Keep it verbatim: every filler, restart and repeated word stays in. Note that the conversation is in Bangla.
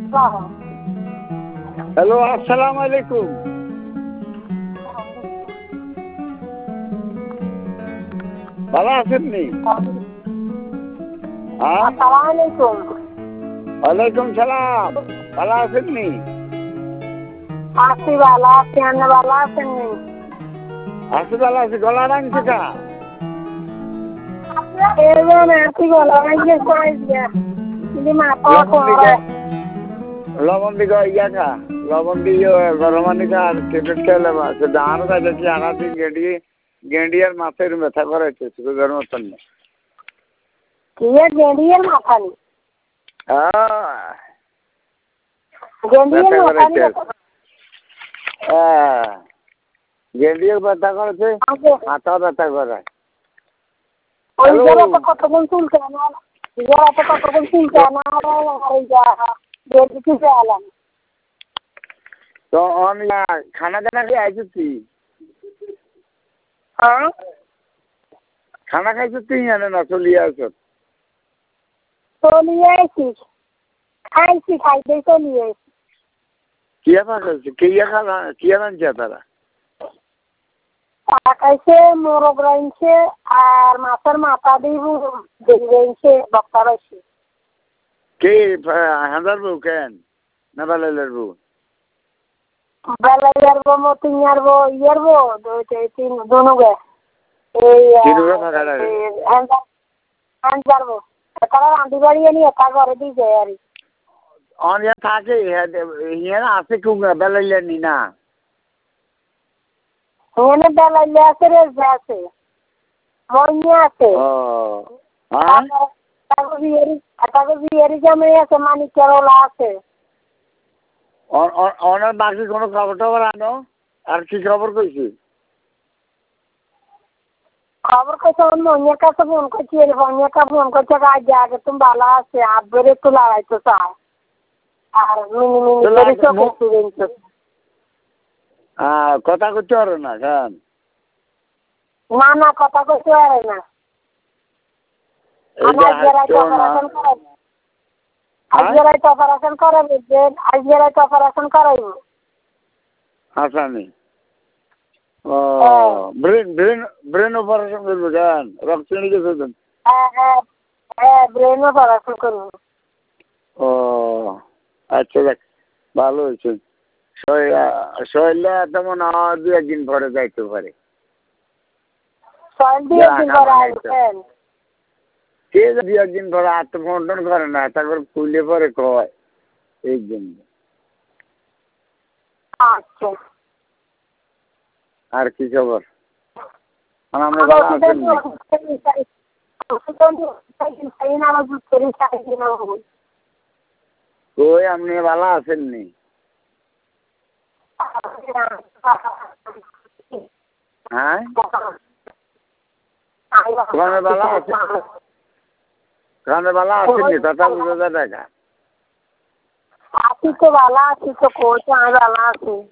হ্যালো, আসসালামু আলাইকুম। ভালো আছেন নি? ওয়ালাইকুম সালাম। ভালো আছেন নি? আছি ভালো আছি, আপনি ভালো আছেন নি? আছি ভালো আছি। গলা রাখছে কা? লবণ দিকে ইয়া কা লবণ দিয়ে গরমানি কা টেবলেট খেলে আছে দাঁড় কাছে আনা দিন গেঁডি গেঁডি আর মাছের ব্যথা করাইছে সুগার মতন না গেঁডিয়ার মাথা নি গেঁডিয়ার ব্যথা করেছে মাথা ব্যথা করায় ওই জায়গাটা কতক্ষণ চুলকে না জায়গাটা কতক্ষণ চুলকে না ওই জায়গা কিছু আলাম তো অনলা খানা দানা খেয়ে আইছি হ্যাঁ খানা খাইছো তুই জানে না চলিয়ে আছো চলিয়ে আইছিস খাইছি খাইতে চলিয়ে আইছি কিয়া খাইছে কিয়া খালা কিয়া রাঁধছে তারা খাইছে মোরগ রাঁধছে আর মাছের মাথা দিব রাঁধছে বক্তা রাইছে কে হাজার বউ কেন না বেলাইলের বউ বেলাইলের বউ মতিন আর বউ ইয়ার বউ দুইটা তিন দুনুগে এই হাজার বউ তারা রাঁধি বাড়ি আনি একা ঘরে দিয়ে যায় আর অনিয়া থাকে হিয়ার আছে কেউ বেলাইলের নি না এখানে বেলাইলে আছে রেজা আছে মন্যা আছে তাকে বিয়েরি জামাই আছে মানিকের ওলা আছে অনেক বাকি কোনো খবর টবর আনো আর কি খবর কইছি খবর কইছে আমার মন্যার কাছে ফোন করছি মন্যার কাছে ফোন করছে আজ আগে তুমি ভালো আছে আব্বের একটু লড়াইতে চায় আর মিনি মিনি করে চোখে চুড়েছে কথা করতে পারো না কেন না না কথা করতে পারে না আজকে অপারেশন করাবে যে আজকে অপারেশন করাইব আসামি ও ব্রেন ব্রেন ব্রেন অপারেশন করবো কেন রক্ত নিয়ে গেছে হ্যাঁ হ্যাঁ হ্যাঁ ব্রেন অপারেশন করবো ও আচ্ছা দেখ ভালো হয়েছে শরীরে তেমন দু একদিন পরে যাইতে পারে কে দু একদিন পরে আত্মসমর্পণ করে না তারপর খুলে পরে কয় এই জন্য আচ্ছা আর কি খবর আমরা ভালো আছেন কই আপনি ভালো আছেন নি হ্যাঁ ওখানে ভালো আছে ওখানে ভালো আছেন নি কথা বুঝা যায় টাকা আছি তো ভালো আছি তো কোচ আমি ভালো আছি